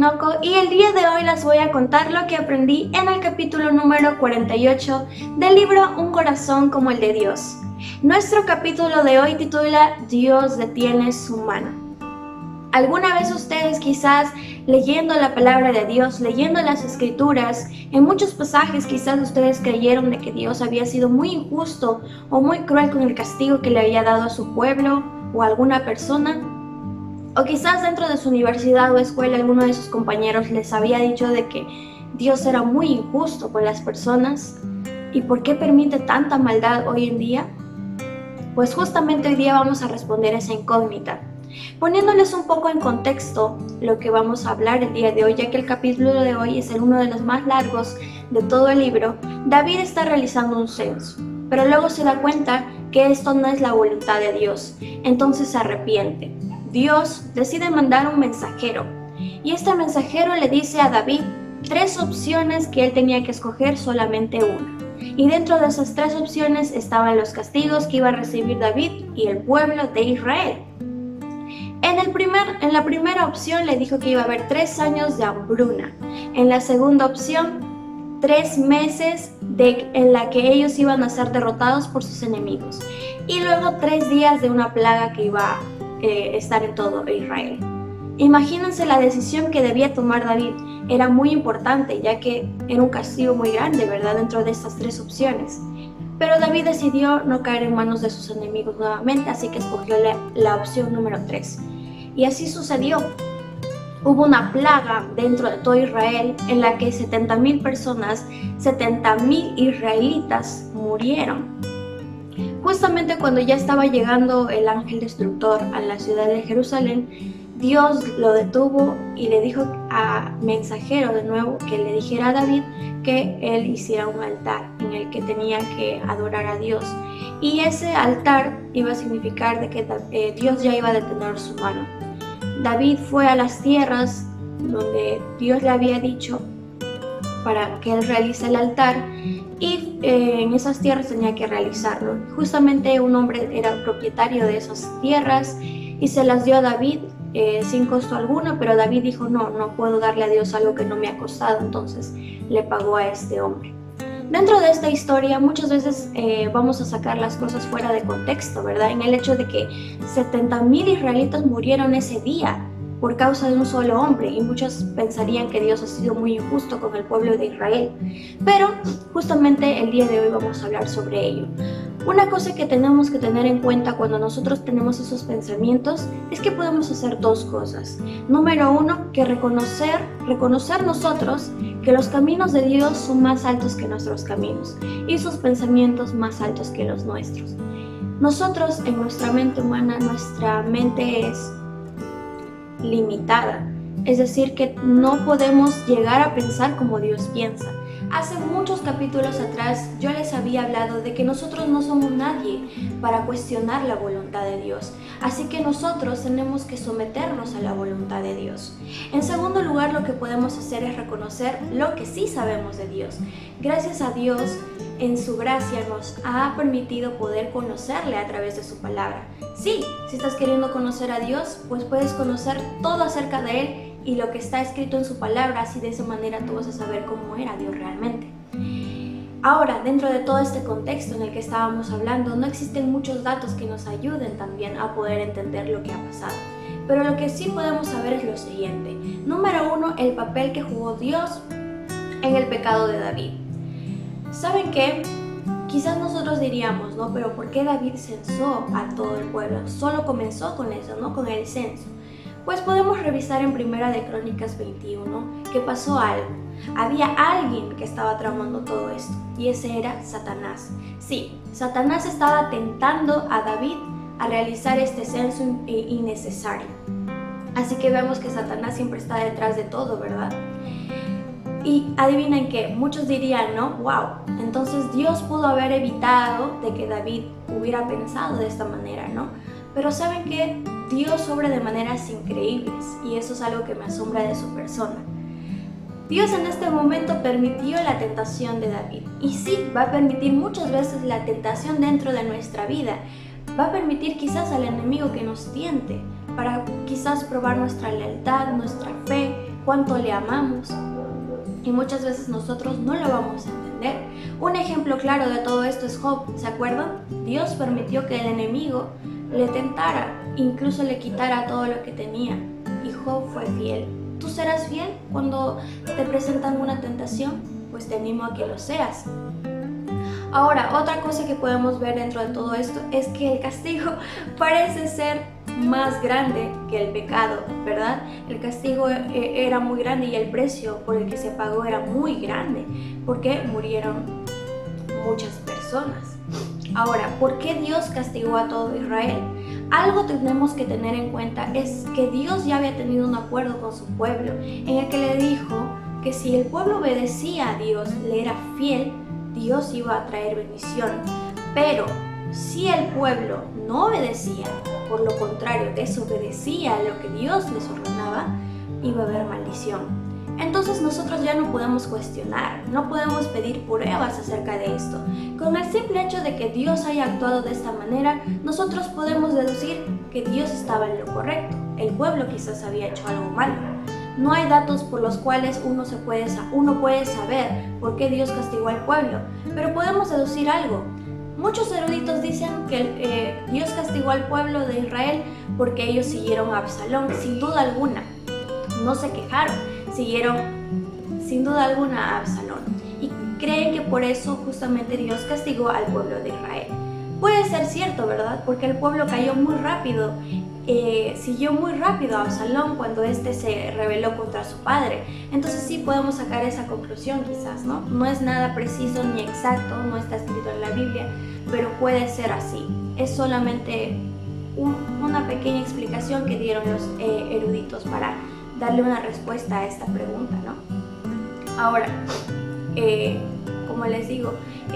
Orinoco y el día de hoy les voy a contar lo que aprendí en el capítulo número 48 del libro Un corazón como el de Dios. Nuestro capítulo de hoy titula Dios detiene su mano. ¿Alguna vez ustedes quizás leyendo la palabra de Dios, leyendo las escrituras, en muchos pasajes quizás ustedes creyeron de que Dios había sido muy injusto o muy cruel con el castigo que le había dado a su pueblo o a alguna persona? O quizás dentro de su universidad o escuela alguno de sus compañeros les había dicho de que Dios era muy injusto con las personas. ¿Y por qué permite tanta maldad hoy en día? Pues justamente hoy día vamos a responder esa incógnita, poniéndoles un poco en contexto lo que vamos a hablar el día de hoy, ya que el capítulo de hoy es uno de los más largos de todo el libro. David está realizando un censo, pero luego se da cuenta que esto no es la voluntad de Dios, entonces se arrepiente. Dios decide mandar un mensajero y este mensajero le dice a David 3 opciones que él tenía que escoger, solamente una. Y dentro de esas 3 opciones estaban los castigos que iba a recibir David y el pueblo de Israel. En la primera opción le dijo que iba a haber 3 años de hambruna. En la segunda opción, 3 meses en la que ellos iban a ser derrotados por sus enemigos. Y luego 3 días de una plaga que iba a estar en todo Israel. Imagínense la decisión que debía tomar David. Era muy importante, ya que era un castigo muy grande, ¿verdad? Dentro de estas 3 opciones. Pero David decidió no caer en manos de sus enemigos nuevamente, así que escogió la opción número 3. Y así sucedió. Hubo una plaga dentro de todo Israel en la que 70,000 personas, 70,000 israelitas murieron. Justamente cuando ya estaba llegando el ángel destructor a la ciudad de Jerusalén, Dios lo detuvo y le dijo a mensajero de nuevo que le dijera a David que él hiciera un altar en el que tenía que adorar a Dios. Y ese altar iba a significar de que Dios ya iba a detener su mano. David fue a las tierras donde Dios le había dicho para que él realice el altar y en esas tierras tenía que realizarlo. Justamente un hombre era propietario de esas tierras y se las dio a David sin costo alguno, pero David dijo no puedo darle a Dios algo que no me ha costado, entonces le pagó a este hombre. Dentro de esta historia muchas veces vamos a sacar las cosas fuera de contexto, ¿verdad? En el hecho de que 70,000 israelitas murieron ese día por causa de un solo hombre, y muchos pensarían que Dios ha sido muy injusto con el pueblo de Israel. Pero justamente el día de hoy vamos a hablar sobre ello. Una cosa que tenemos que tener en cuenta cuando nosotros tenemos esos pensamientos es que podemos hacer 2 cosas. Número 1, que reconocer nosotros que los caminos de Dios son más altos que nuestros caminos y sus pensamientos más altos que los nuestros. Nosotros en nuestra mente humana, nuestra mente es limitada, es decir, que no podemos llegar a pensar como Dios piensa. Hace muchos capítulos atrás yo les había hablado de que nosotros no somos nadie para cuestionar la voluntad de Dios, así que nosotros tenemos que someternos a la voluntad de Dios. En segundo lugar, lo que podemos hacer es reconocer lo que sí sabemos de Dios. Gracias a Dios, en su gracia nos ha permitido poder conocerle a través de su palabra. Sí, si estás queriendo conocer a Dios, pues puedes conocer todo acerca de Él y lo que está escrito en su palabra, así de esa manera tú vas a saber cómo era Dios realmente. Ahora, dentro de todo este contexto en el que estábamos hablando, no existen muchos datos que nos ayuden también a poder entender lo que ha pasado. Pero lo que sí podemos saber es lo siguiente. Número 1, el papel que jugó Dios en el pecado de David. ¿Saben qué? Quizás nosotros diríamos, ¿no? Pero ¿por qué David censó a todo el pueblo? Solo comenzó con eso, ¿no? Con el censo. Pues podemos revisar en Primera de Crónicas 21 que pasó algo. Había alguien que estaba tramando todo esto y ese era Satanás. Sí, Satanás estaba tentando a David a realizar este censo innecesario. Así que vemos que Satanás siempre está detrás de todo, ¿verdad? Y adivinen qué, muchos dirían, ¿no? ¡Wow! Entonces Dios pudo haber evitado de que David hubiera pensado de esta manera, ¿no? Pero ¿saben qué? Dios obra de maneras increíbles y eso es algo que me asombra de su persona. Dios en este momento permitió la tentación de David y sí, va a permitir muchas veces la tentación dentro de nuestra vida. Va a permitir quizás al enemigo que nos tiente para quizás probar nuestra lealtad, nuestra fe, cuánto le amamos, y muchas veces nosotros no lo vamos a entender. Un ejemplo claro de todo esto es Job, ¿se acuerdan? Dios permitió que el enemigo le tentara, incluso le quitara todo lo que tenía, y Job fue fiel. ¿Tú serás fiel cuando te presentan una tentación? Pues te animo a que lo seas. Ahora, otra cosa que podemos ver dentro de todo esto es que el castigo parece ser más grande que el pecado, ¿verdad? El castigo era muy grande y el precio por el que se pagó era muy grande, porque murieron muchas personas. Ahora, ¿por qué Dios castigó a todo Israel? Algo tenemos que tener en cuenta es que Dios ya había tenido un acuerdo con su pueblo, en el que le dijo que si el pueblo obedecía a Dios, le era fiel, Dios iba a traer bendición. Pero si el pueblo no obedecía, por lo contrario, desobedecía a lo que Dios les ordenaba, iba a haber maldición. Entonces nosotros ya no podemos cuestionar, no podemos pedir pruebas acerca de esto. Con el simple hecho de que Dios haya actuado de esta manera, nosotros podemos deducir que Dios estaba en lo correcto. El pueblo quizás había hecho algo malo. No hay datos por los cuales uno puede saber por qué Dios castigó al pueblo, pero podemos deducir algo. Muchos eruditos dicen que Dios castigó al pueblo de Israel porque ellos siguieron a Absalón, sin duda alguna. No se quejaron, siguieron sin duda alguna a Absalón. Y creen que por eso justamente Dios castigó al pueblo de Israel. Puede ser cierto, ¿verdad? Porque el pueblo cayó muy rápido. Siguió muy rápido a Absalón cuando éste se rebeló contra su padre. Entonces sí podemos sacar esa conclusión quizás, ¿no? No es nada preciso ni exacto, no está escrito en la Biblia, pero puede ser así. Es solamente una pequeña explicación que dieron los eruditos para darle una respuesta a esta pregunta, ¿no? Ahora, como les digo,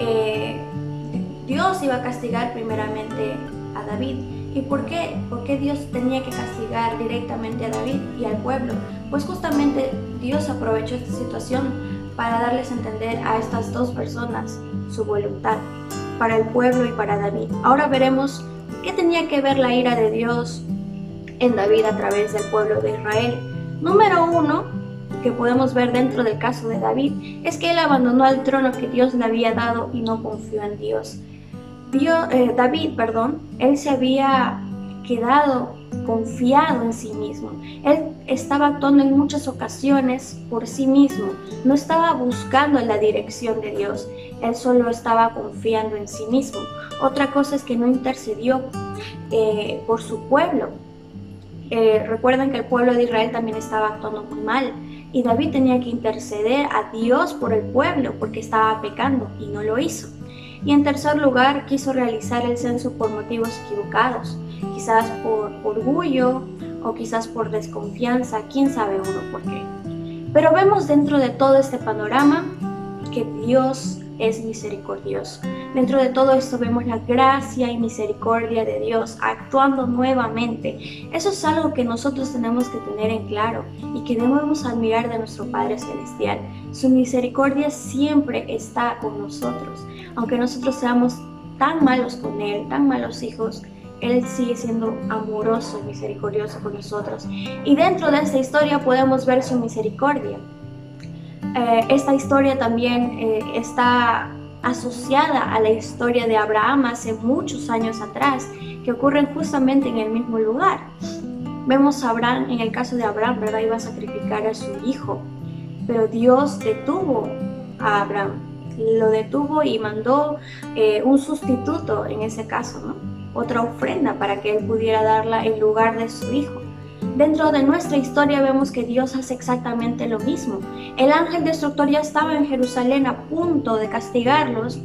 Dios iba a castigar primeramente a David. ¿Y por qué? ¿Por qué Dios tenía que castigar directamente a David y al pueblo? Pues justamente Dios aprovechó esta situación para darles a entender a estas dos personas su voluntad, para el pueblo y para David. Ahora veremos qué tenía que ver la ira de Dios en David a través del pueblo de Israel. Número 1, que podemos ver dentro del caso de David, es que él abandonó el trono que Dios le había dado y no confió en Dios. David, él se había quedado confiado en sí mismo. Él estaba actuando en muchas ocasiones por sí mismo, no estaba buscando la dirección de Dios, él solo estaba confiando en sí mismo. Otra cosa es que no intercedió por su pueblo. Recuerden que el pueblo de Israel también estaba actuando muy mal y David tenía que interceder a Dios por el pueblo porque estaba pecando y no lo hizo. Y en tercer lugar, quiso realizar el censo por motivos equivocados, quizás por orgullo o quizás por desconfianza, quién sabe uno por qué. Pero vemos dentro de todo este panorama que Dios es misericordioso. Dentro de todo esto vemos la gracia y misericordia de Dios actuando nuevamente. Eso es algo que nosotros tenemos que tener en claro y que debemos admirar de nuestro Padre Celestial. Su misericordia siempre está con nosotros. Aunque nosotros seamos tan malos con Él, tan malos hijos, Él sigue siendo amoroso y misericordioso con nosotros. Y dentro de esta historia podemos ver su misericordia. Esta historia también está asociada a la historia de Abraham hace muchos años atrás, que ocurren justamente en el mismo lugar. Vemos a Abraham, en el caso de Abraham, ¿verdad? Iba a sacrificar a su hijo, pero Dios detuvo a Abraham, lo detuvo y mandó un sustituto en ese caso, ¿no? Otra ofrenda para que él pudiera darla en lugar de su hijo. Dentro de nuestra historia vemos que Dios hace exactamente lo mismo. El ángel destructor ya estaba en Jerusalén a punto de castigarlos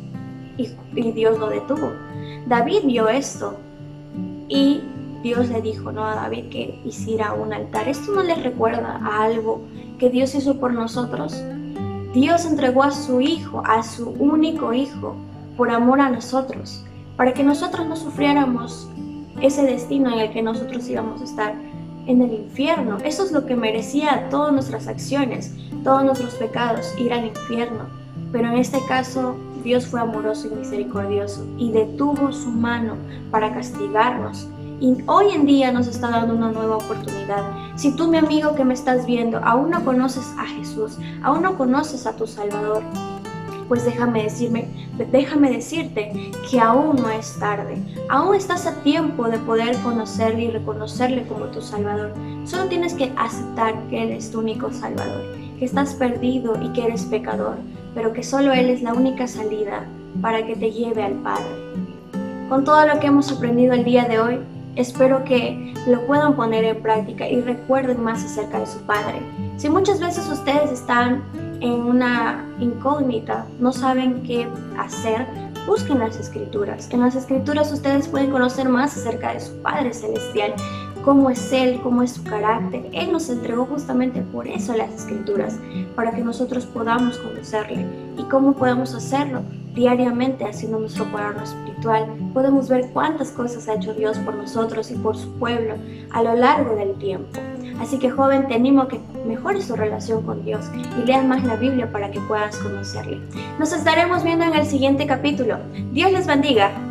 y Dios lo detuvo. David vio esto y Dios le dijo, ¿no?, a David que hiciera un altar. ¿Esto no les recuerda a algo que Dios hizo por nosotros? Dios entregó a su hijo, a su único hijo, por amor a nosotros, para que nosotros no sufriéramos ese destino en el que nosotros íbamos a estar en el infierno. Eso es lo que merecía todas nuestras acciones, todos nuestros pecados, ir al infierno. Pero en este caso, Dios fue amoroso y misericordioso y detuvo su mano para castigarnos y hoy en día nos está dando una nueva oportunidad. Si tú, mi amigo que me estás viendo, aún no conoces a Jesús, aún no conoces a tu Salvador, pues déjame decirte que aún no es tarde. Aún estás a tiempo de poder conocerle y reconocerle como tu Salvador. Solo tienes que aceptar que Él es tu único Salvador, que estás perdido y que eres pecador, pero que solo Él es la única salida para que te lleve al Padre. Con todo lo que hemos aprendido el día de hoy, espero que lo puedan poner en práctica y recuerden más acerca de su Padre. Si muchas veces ustedes están en una incógnita, no saben qué hacer, busquen las Escrituras. En las Escrituras ustedes pueden conocer más acerca de su Padre Celestial, cómo es Él, cómo es su carácter. Él nos entregó justamente por eso las Escrituras, para que nosotros podamos conocerle. ¿Y cómo podemos hacerlo? Diariamente, haciendo nuestro cuaderno espiritual. Podemos ver cuántas cosas ha hecho Dios por nosotros y por su pueblo a lo largo del tiempo. Así que, joven, te animo a que mejores tu relación con Dios y leas más la Biblia para que puedas conocerle. Nos estaremos viendo en el siguiente capítulo. Dios les bendiga.